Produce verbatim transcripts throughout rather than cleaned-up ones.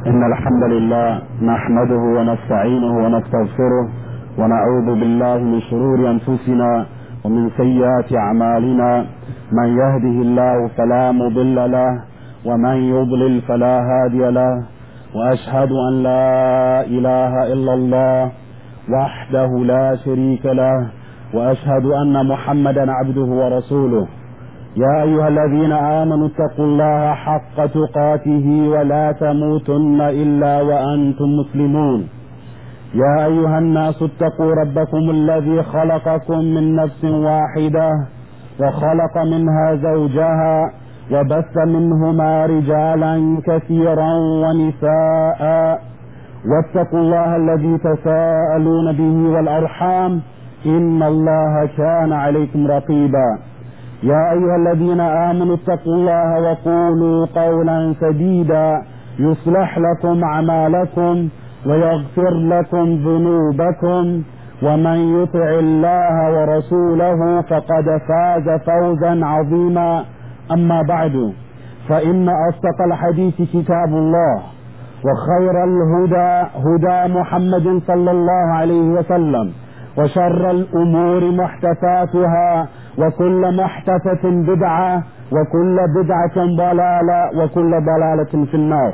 إن الحمد لله نحمده ونستعينه ونستغفره ونعوذ بالله من شرور أنفسنا ومن سيئات أعمالنا. من يهده الله فلا مضل له ومن يضلل فلا هادي له، وأشهد أن لا إله إلا الله وحده لا شريك له، وأشهد أن محمدا عبده ورسوله. يا أيها الذين آمنوا اتقوا الله حق تقاته ولا تموتن إلا وأنتم مسلمون. يا أيها الناس اتقوا ربكم الذي خلقكم من نفس واحدة وخلق منها زوجها وبث منهما رجالا كثيرا ونساء، واتقوا الله الذي تساءلون به والأرحام إن الله كان عليكم رقيبا. يا أيها الذين آمنوا اتقوا الله وقولوا قولا سديدا يصلح لكم أعمالكم ويغفر لكم ذنوبكم، ومن يطع الله ورسوله فقد فاز فوزا عظيما. أما بعد، فإن أصدق الحديث كتاب الله، وخير الهدى هدى محمد صلى الله عليه وسلم، وشر الأمور محدثاتها، وكل محدثة بدعة، وكل بدعة ضلالة، وكل ضلالة في النار.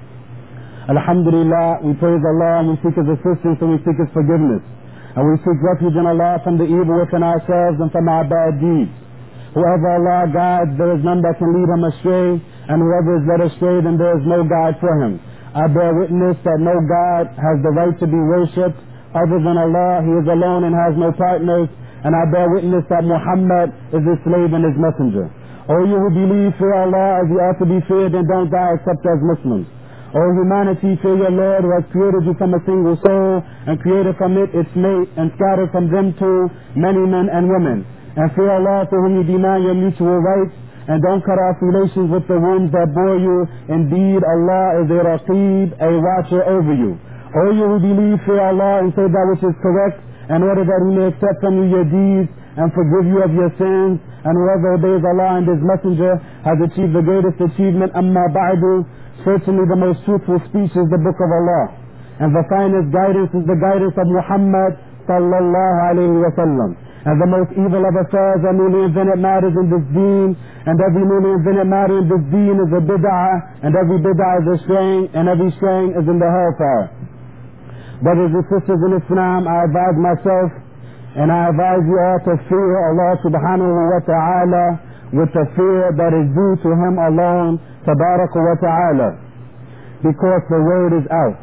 Alhamdulillah, we praise Allah and we seek His assistance and we seek His forgiveness. And we seek refuge in Allah from the evil within ourselves and from our bad deeds. Whoever Allah guides, there is none that can lead him astray, and whoever is led astray, then there is no guide for him. I bear witness that no God has the right to be worshipped other than Allah. He is alone and has no partners. And I bear witness that Muhammad is His slave and His messenger. O you who believe, fear Allah as you ought to be feared, and don't die except as Muslims. O humanity, fear your Lord who has created you from a single soul, and created from it its mate, and scattered from them too many men and women. And fear Allah to whom you demand your mutual rights, and don't cut off relations with the wombs that bore you. Indeed, Allah is a Raqib, a watcher over you. O you who believe, fear Allah and say that which is correct, in order that He may accept from you your deeds and forgive you of your sins. And whoever obeys Allah and His messenger has achieved the greatest achievement. Amma ba'du, certainly the most truthful speech is the book of Allah, and the finest guidance is the guidance of Muhammad sallallahu alayhi wa sallam. And the most evil of affairs are newly invented matters in this deen, and every newly invented matter in this deen is a bid'ah, and every bid'ah is a straying, and every straying is in the hellfire. Brothers and sisters in Islam, I advise myself and I advise you all to fear Allah subhanahu wa ta'ala with the fear that is due to Him alone, tabaraka wa ta'ala, because the word is out.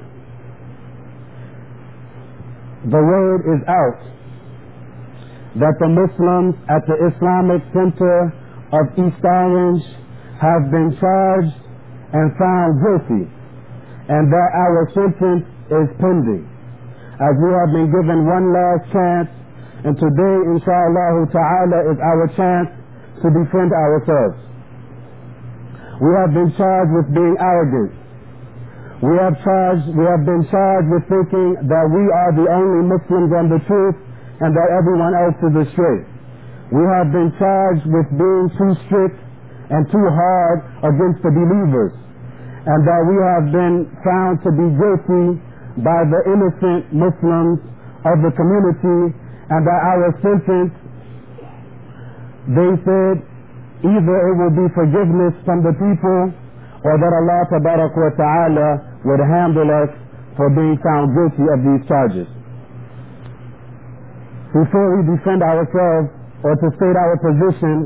The word is out that the Muslims at the Islamic Center of East Orange have been charged and found guilty, and that our sentence is pending, as we have been given one last chance, and today inshallah ta'ala is our chance to defend ourselves. We have been charged with being arrogant. We have charged, we have been charged with thinking that we are the only Muslims on the truth and that everyone else is astray. We have been charged with being too strict and too hard against the believers, and that we have been found to be guilty by the innocent Muslims of the community, and that our sentence, they said, either it will be forgiveness from the people, or that Allah tabarak wa ta'ala would handle us for being found guilty of these charges. Before we defend ourselves or to state our position,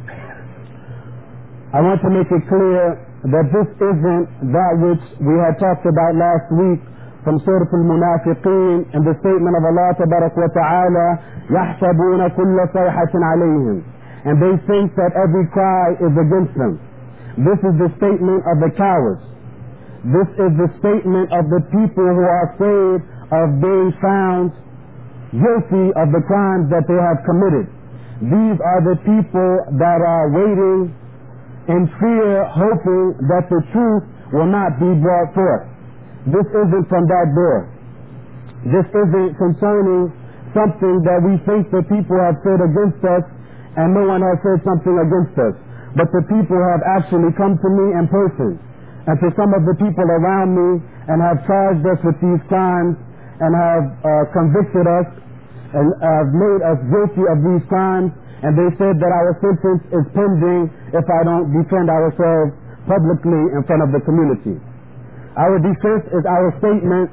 I want to make it clear that this isn't that which we had talked about last week from Surah Al-Munafiqeen and the statement of Allah tabarak wa ta'ala, يَحْسَبُونَ كُلَّ صَيْحَةٍ عَلَيْهِمْ, and they think that every cry is against them. This is the statement of the cowards. This is the statement of the people who are afraid of being found guilty of the crimes that they have committed. These are the people that are waiting in fear, hoping that the truth will not be brought forth. This isn't from that door. This isn't concerning something that we think the people have said against us, and no one has said something against us. But the people have actually come to me in person, and to some of the people around me and have charged us with these crimes and have uh, convicted us and have made us guilty of these crimes, and they said that our sentence is pending if I don't defend ourselves publicly in front of the community. Our defense is our statement,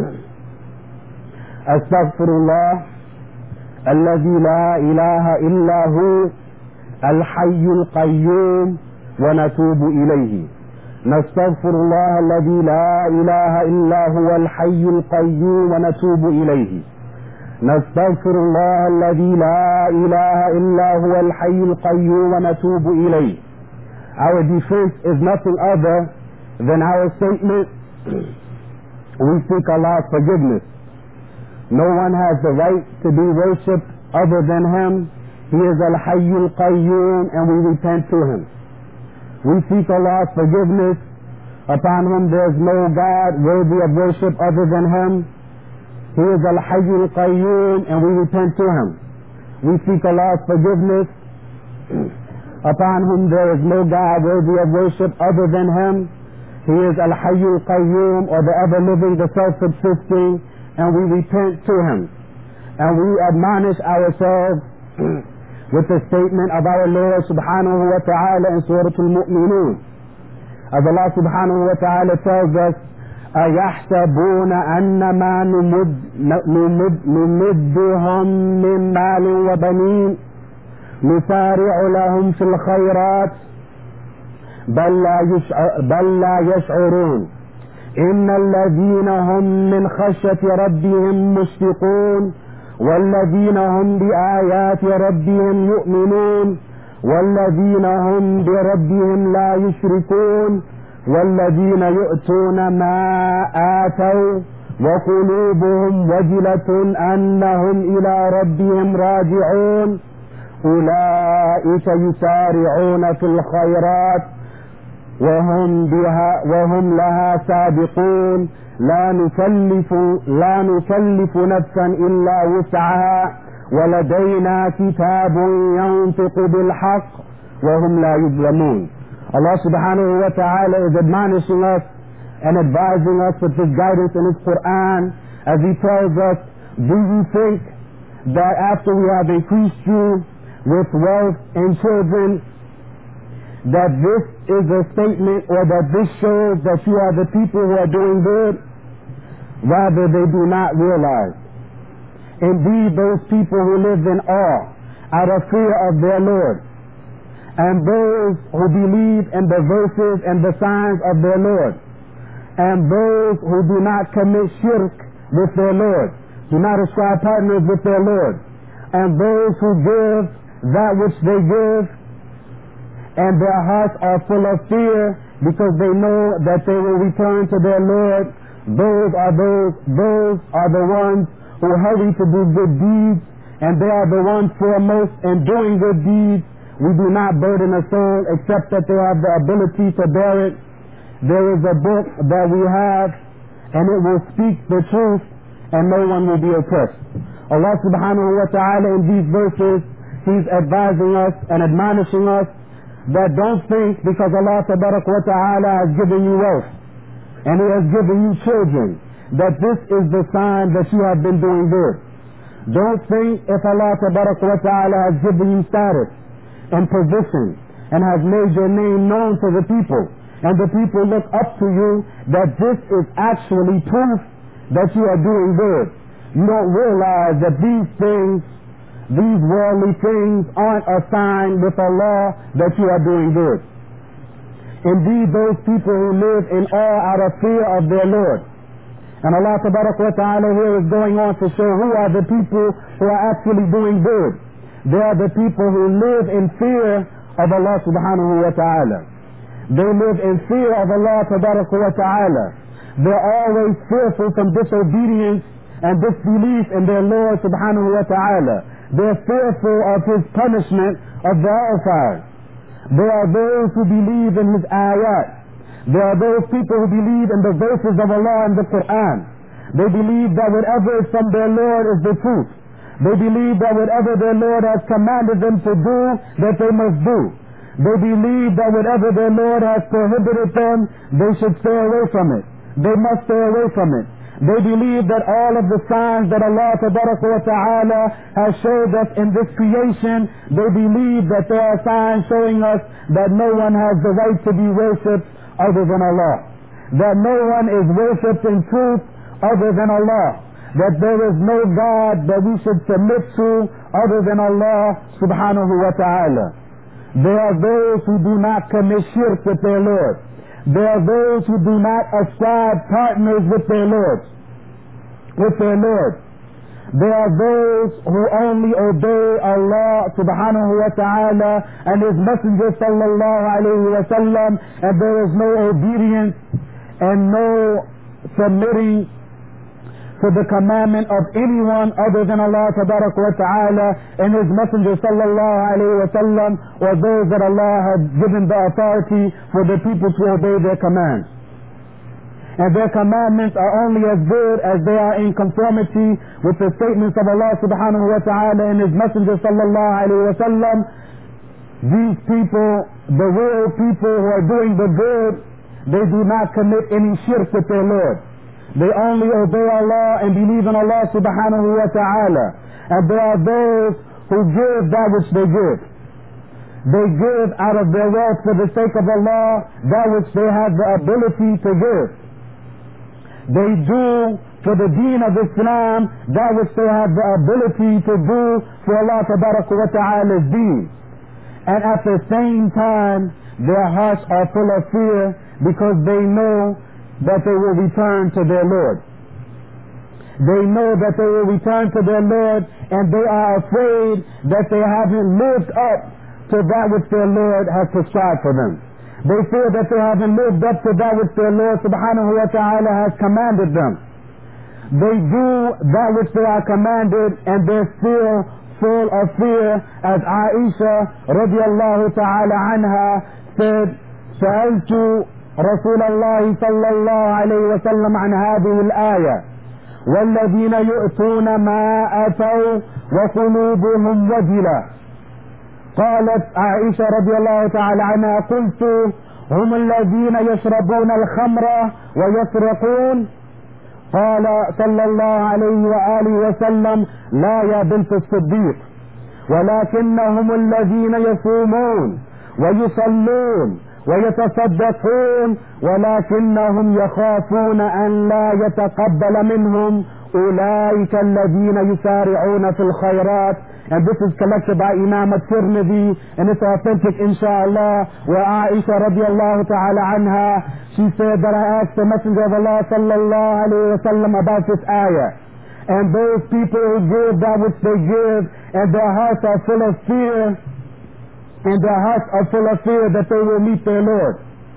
Astaghfirullah, alladhi la ilaha illa hu, al-hayyul qayyum, wa natubu ilayhi. نستغفر الله الذي لا إله إلا هو الحي القيوم ونتوب إليه. نستغفر الله الذي لا إله إلا هو الحي القيوم ونتوب إليه. Our defense is nothing other than our statement, we seek Allah's forgiveness. No one has the right to be worshipped other than Him. He is Al-Hayyul Qayyum, and we repent to Him. We seek Allah's forgiveness, upon whom there is no God worthy of worship other than Him. He is Al-Hayyul Qayyum, and we repent to Him. We seek Allah's forgiveness, upon whom there is no God worthy of worship other than Him. He is Al-Hayyul Qayyum, or the ever-living, the self-subsisting, and we repent to Him. And we admonish ourselves with the statement of our Lord subhanahu wa ta'ala in Surah Al-Mu'minun. As Allah subhanahu wa ta'ala tells us, أَيَحْسَبُونَ أَنَّمَا نُمِدُّهُم مِّن مَّالٍ وَبَنِينَ نُسَارِعُ لَهُمْ فِي الْخَيْرَاتِ بَل لَّا يَشْعُرُونَ إِنَّ الَّذِينَ هُم مِّنْ خَشْيَةِ رَبِّهِم مُّشْفِقُونَ والذين هم بآيات ربهم يؤمنون والذين هم بربهم لا يشركون والذين يؤتون ما آتوا وقلوبهم وجلة أنهم إلى ربهم راجعون أولئك يسارعون في الخيرات وهم بها وهم لها سابقون لا نكلف لا نكلف نفسا إلا وسعها ولدينا كتاب ينطق بالحق وهم لا يظلمون. Allah subhanahu wa ta'ala is admonishing us and advising us with His guidance in His Quran as He tells us, do you think that after we have increased you with wealth and children, that this is a statement or that this shows that you are the people who are doing good? Rather, they do not realize. Indeed, those people who live in awe out of fear of their Lord, and those who believe in the verses and the signs of their Lord, and those who do not commit shirk with their Lord, do not ascribe partners with their Lord, and those who give that which they give, and their hearts are full of fear because they know that they will return to their Lord. Those are those, those are the ones who hurry to do good deeds, and they are the ones foremost in doing good deeds. We do not burden a soul except that they have the ability to bear it. There is a book that we have, and it will speak the truth, and no one will be oppressed. Allah subhanahu wa ta'ala in these verses, He's advising us and admonishing us that don't think because Allah tabarak wa ta'ala has given you wealth and He has given you children that this is the sign that you have been doing good. Don't think if Allah tabarak wa ta'ala has given you status and position and has made your name known to the people and the people look up to you that this is actually proof that you are doing good. You don't realize that these things, these worldly things aren't a sign with Allah that you are doing good. Indeed, those people who live in awe out of fear of their Lord. And Allah tabarak wa ta'ala here is going on to show who are the people who are actually doing good. They are the people who live in fear of Allah subhanahu wa ta'ala. They live in fear of Allah tabarak wa ta'ala. They're always fearful from disobedience and disbelief in their Lord subhanahu wa ta'ala. They're fearful of His punishment of the hellfire. There are those who believe in His ayat. There are those people who believe in the verses of Allah in the Quran. They believe that whatever is from their Lord is the truth. They believe that whatever their Lord has commanded them to do, that they must do. They believe that whatever their Lord has prohibited them, they should stay away from it. They must stay away from it. They believe that all of the signs that Allah Ta'ala has showed us in this creation, they believe that there are signs showing us that no one has the right to be worshipped other than Allah. That no one is worshipped in truth other than Allah. That there is no God that we should submit to other than Allah Subhanahu wa Ta'ala. There are those who do not commit shirk with their Lord. There are those who do not ascribe partners with their Lord. With their Lord. There are those who only obey Allah Subhanahu wa Ta'ala and His Messenger Sallallahu Alaihi Wasallam, and there is no obedience and no submitting to the commandment of anyone other than Allah Tabaraka wa Ta'ala and His Messenger Sallallahu Alaihi Wasallam, or those that Allah had given the authority for the people to obey their commands. And their commandments are only as good as they are in conformity with the statements of Allah Subhanahu wa Ta'ala and His Messenger Sallallahu Alaihi Wasallam. These people, the real people who are doing the good, they do not commit any shirk with their Lord. They only obey Allah and believe in Allah Subhanahu wa Ta'ala. And there are those who give that which they give. They give out of their wealth for the sake of Allah that which they have the ability to give. They do for the deen of Islam that which they have the ability to do for Allah wa Ta'ala's deen. And at the same time, their hearts are full of fear because they know that they will return to their Lord. They know that they will return to their Lord, and they are afraid that they haven't lived up to that which their Lord has prescribed for them. They feel that they haven't lived up to that which their Lord Subhanahu wa Ta'ala has commanded them. They do that which they are commanded, and they're still full of fear, as Aisha radiallahu ta'ala anha said, سألت رسول الله صلى الله عليه وسلم عن هذه الآية والذين يؤتون ما أتوا وقلوبهم وجلة. قالت عائشة رضي الله تعالى عنها قلت هم الذين يشربون الخمر ويسرقون؟ قال صلى الله عليه وآله وسلم لا يا بنت الصديق ولكنهم الذين يصومون ويصلون ويتصدقون ولكنهم يخافون أن لا يتقبل منهم أولئك الذين يسارعون في الخيرات. And this is collected by Imam al-Tirmidhi, and it's authentic inshallah, where Aisha radiallahu ta'ala anha, she said that I asked the Messenger of Allah sallallahu alayhi wa sallam about this ayah. And those people who give that which they give, and their hearts are full of fear, and their hearts are full of fear that they will meet their Lord.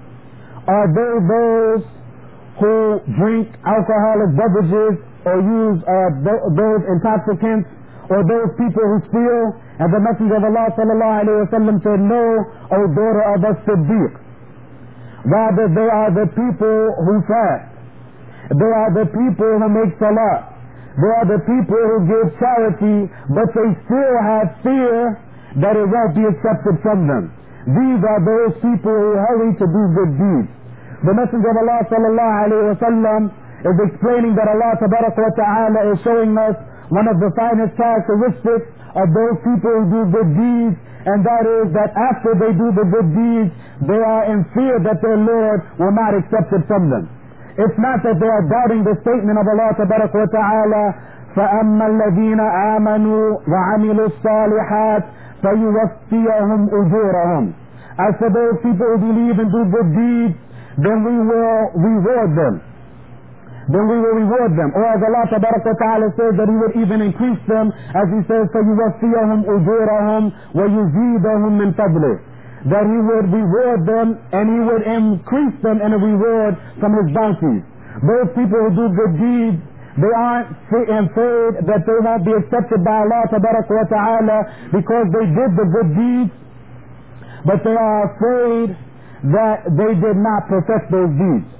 Are they those who drink alcoholic beverages or use uh, th- those intoxicants, or those people who steal? And the Messenger of Allah sallallahu alayhi wa sallam said, no, O daughter of as-Siddiq. Rather, they are the people who fast. They are the people who make salah. They are the people who give charity, but they still have fear that it won't be accepted from them. These are those people who hurry to do good deeds. The Messenger of Allah sallallahu alayhi wa sallam is explaining that Allah tabaraka wa ta'ala is showing us one of the finest characteristics of those people who do good deeds, and that is that after they do the good deeds, they are in fear that their Lord will not accept it from them. It's not that they are doubting the statement of Allah tabaraka wa ta'ala, فَأَمَّا الَّذِينَ آمَنُوا وَعَمِلُوا الصَّالِحَاتِ فَيُوَفِّيَهُمْ أُجُورَهُمْ. As for those people who believe and do good deeds, then we will reward them. Then we will reward them. Or as Allah Tabaraka wa Ta'ala says that He would even increase them, as He says, فَيُوَفِّيَهُمْ أُجُورَهُمْ وَيُزِيدَهُمْ مِنْ فَضْلِهِ. That He would reward them and He would increase them in a reward from His bounties. Those people who do good deeds, they aren't afraid that they won't be accepted by Allah Tabaraka wa Ta'ala because they did the good deeds, but they are afraid that they did not perfect those deeds.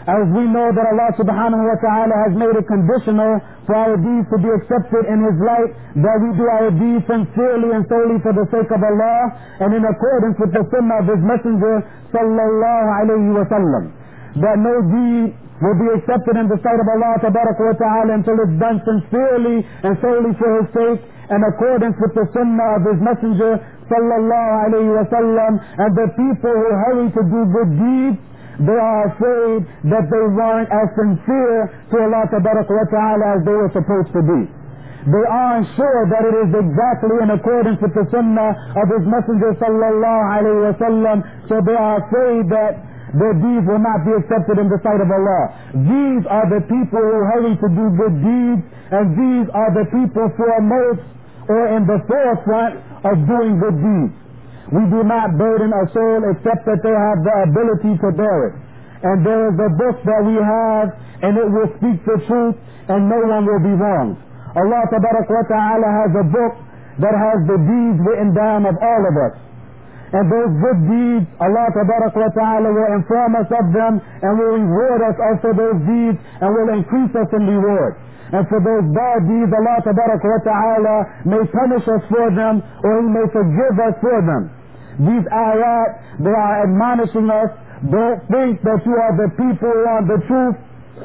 As we know that Allah subhanahu wa ta'ala has made it conditional for our deeds to be accepted in His light, that we do our deeds sincerely and solely for the sake of Allah and in accordance with the sunnah of His Messenger sallallahu alayhi wa sallam. That no deed will be accepted in the sight of Allah tabaraka wa ta'ala until it's done sincerely and solely for His sake in accordance with the sunnah of His Messenger sallallahu alayhi wa sallam. And the people who hurry to do good deeds, they are afraid that they weren't as sincere to Allah tabaraka wa ta'ala as they were supposed to be. They aren't sure that it is exactly in accordance with the sunnah of His Messenger sallallahu alayhi wa sallam, so they are afraid that their deeds will not be accepted in the sight of Allah. These are the people who hurry to do good deeds, and these are the people foremost or in the forefront of doing good deeds. We do not burden a soul except that they have the ability to bear it. And there is a book that we have, and it will speak the truth, and no one will be wronged. Allah tabarak wa ta'ala has a book that has the deeds written down of all of us. And those good deeds, Allah tabarak wa ta'ala will inform us of them, and will reward us also those deeds, and will increase us in reward. And for those bad deeds, Allah tabarak wa ta'ala may punish us for them, or He may forgive us for them. These ayat, they are admonishing us, don't think that you are the people who are the truth,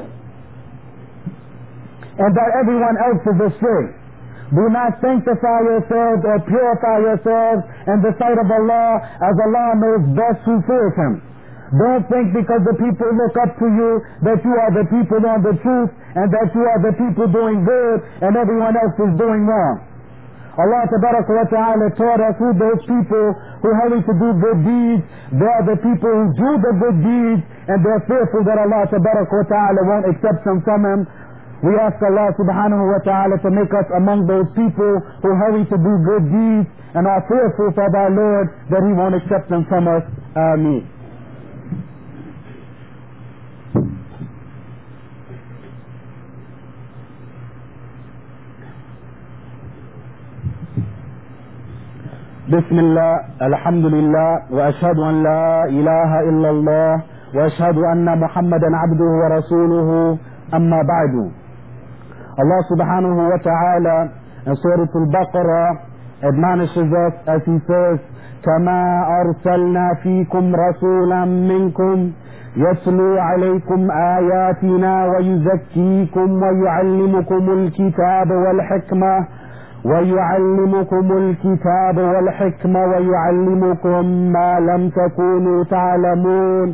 and that everyone else is astray. Do not sanctify yourselves or purify yourselves in the sight of Allah, as Allah knows best who fears Him. Don't think because the people look up to you that you are the people on the truth, and that you are the people doing good and everyone else is doing wrong. Allah tabaraka wa ta'ala taught us who those people who hurry to do good deeds. They are the people who do the good deeds, and they're fearful that Allah tabaraka wa ta'ala won't accept them from Him. We ask Allah subhanahu wa ta'ala to make us among those people who hurry to do good deeds and are fearful for our Lord that He won't accept them from us. Ameen. بسم الله الحمد لله وأشهد أن لا إله إلا الله وأشهد أن محمدا عبده ورسوله أما بعد. Allah subhanahu wa ta'ala in Surah Al-Baqarah admonishes us as He says, كما أرسلنا فيكم رسولا منكم يتلو عليكم آياتنا ويزكيكم ويعلمكم الكتاب والحكمة ويعلمكم الكتاب والحكمة ويعلمكم ما لم تكونوا تعلمون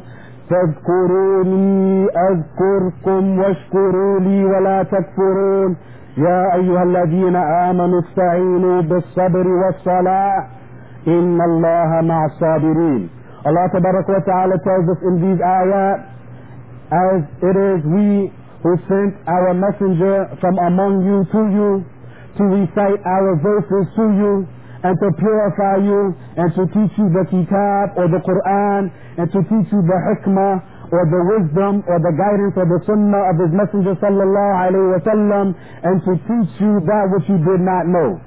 فاذكروني أذكركم واشكروا لي ولا تكفرون يا أيها الذين آمنوا استعينوا بالصبر والصلاة إن الله مع الصابرين. Allah tabarak wa ta'ala tells us in these ayat, as it is we who sent our messenger from among you to you, to recite our verses to you, and to purify you, and to teach you the kitab or the Quran, and to teach you the hikmah or the wisdom or the guidance or the sunnah of His Messenger sallallahu alayhi wa sallam, and to teach you that which you did not know.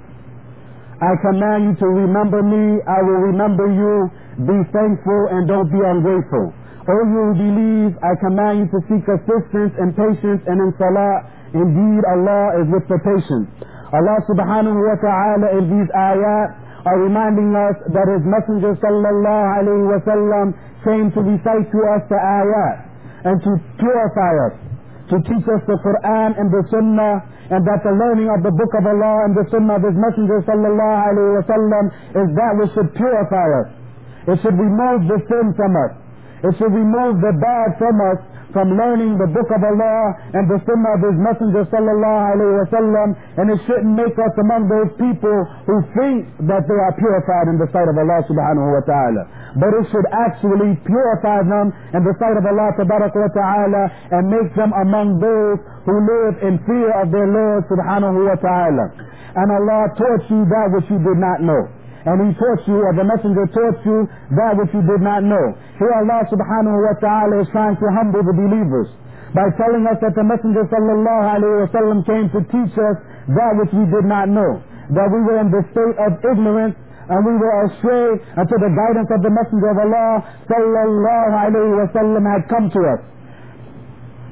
I command you to remember me, I will remember you, be thankful and don't be ungrateful. O you who believe, I command you to seek assistance in patience and in salah. Indeed, Allah is with the patient. Allah subhanahu wa ta'ala in these ayat are reminding us that His Messenger sallallahu alayhi wa sallam came to recite to us the ayat and to purify us, to teach us the Quran and the Sunnah, and that the learning of the Book of Allah and the Sunnah of His Messenger sallallahu alayhi wa sallam is that which should purify us. It should remove the sin from us. It should remove the bad from us, from learning the Book of Allah and the Sunnah of His Messenger sallallahu alayhi wa sallam, and it shouldn't make us among those people who think that they are purified in the sight of Allah subhanahu wa ta'ala. But it should actually purify them in the sight of Allah tabarak wa ta'ala, and make them among those who live in fear of their Lord subhanahu wa ta'ala. And Allah taught you that which you did not know. And He taught you, or the Messenger taught you, that which you did not know. Here Allah subhanahu wa ta'ala is trying to humble the believers by telling us that the Messenger sallallahu alayhi wa sallam came to teach us that which we did not know. That we were in the state of ignorance, and we were astray until the guidance of the Messenger of Allah sallallahu alayhi wa sallam had come to us.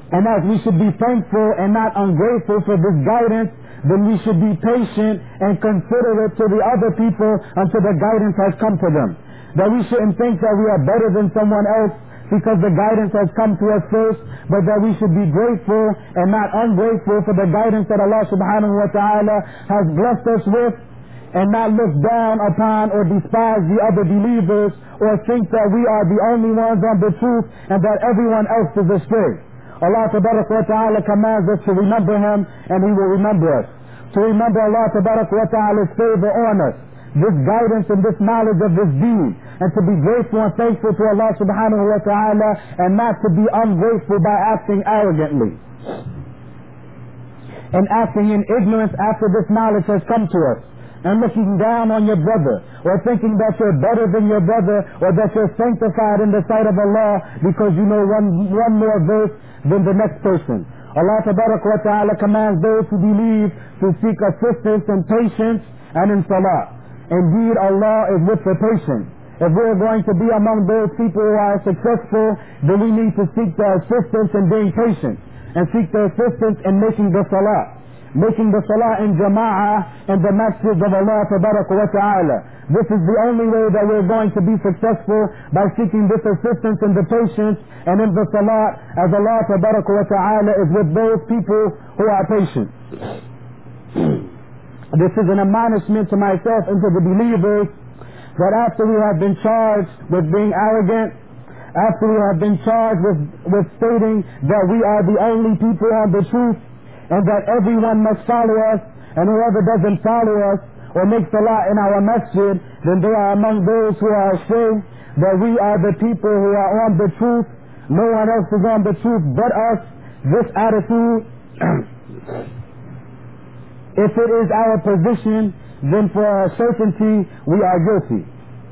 And as we should be thankful and not ungrateful for this guidance, then we should be patient and considerate to the other people until the guidance has come to them. That we shouldn't think that we are better than someone else because the guidance has come to us first, but that we should be grateful and not ungrateful for the guidance that Allah subhanahu wa ta'ala has blessed us with, and not look down upon or despise the other believers or think that we are the only ones on the truth and that everyone else is astray. Allah tabarak wa ta'ala commands us to remember Him, and He will remember us. To remember Allah tabarak wa ta'ala's favor on us, this guidance and this knowledge of this deen, and to be grateful and thankful to Allah subhanahu wa ta'ala, and not to be ungrateful by acting arrogantly and acting in ignorance after this knowledge has come to us, and looking down on your brother, or thinking that you're better than your brother, or that you're sanctified in the sight of Allah because you know one, one more verse than the next person. Allah tabarak wa ta'ala commands those who believe to seek assistance in patience and in salah. Indeed, Allah is with the patient. If we're going to be among those people who are successful, then we need to seek the assistance in being patient, and seek the assistance in making the salah. Making the salah in jama'ah in the masjid of Allah tabarak wa ta'ala. This is the only way that we're going to be successful, by seeking this assistance in the patience and in the salah, as Allah tabarak wa ta'ala is with those people who are patient. This is an admonishment to myself and to the believers, that after we have been charged with being arrogant, after we have been charged with, with stating that we are the only people on the truth, and that everyone must follow us, and whoever doesn't follow us or make salah in our masjid, then they are among those who are astray, that we are the people who are on the truth, no one else is on the truth but us. This attitude, if it is our position, then for a certainty we are guilty.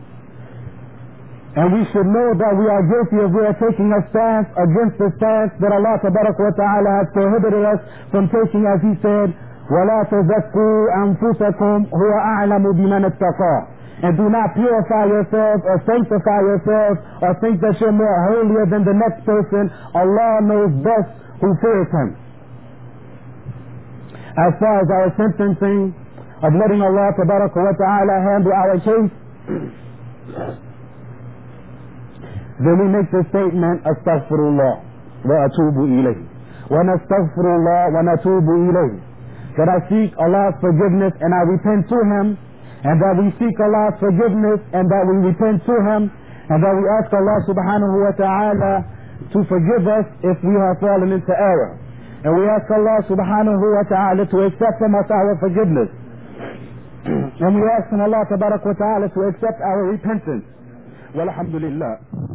And we should know that we are guilty if we are taking a stance against the stance that Allah tabarak wa ta'ala has prohibited us from taking, as He said, وَلَا تَزَكُّوا أَنفُسَكُمْ هُوَ أَعْلَمُ بِمَنِ اتَّقَى. And do not purify yourselves or sanctify yourselves or think that you're more holier than the next person. Allah knows best who fears Him. As far as our sentencing of letting Allah tabarak wa ta'ala handle our case, then we make the statement, Astaghfirullah wa atubu ilayhi. Wa nastaghfirullah wa natubu ilayhi. That I seek Allah's forgiveness and I repent to Him, and that we seek Allah's forgiveness and that we repent to Him, and that we ask Allah subhanahu wa ta'ala to forgive us if we have fallen into error. And we ask Allah subhanahu wa ta'ala to accept from us our forgiveness. And we ask from Allah tabarak wa ta'ala to accept our repentance. Walhamdulillah.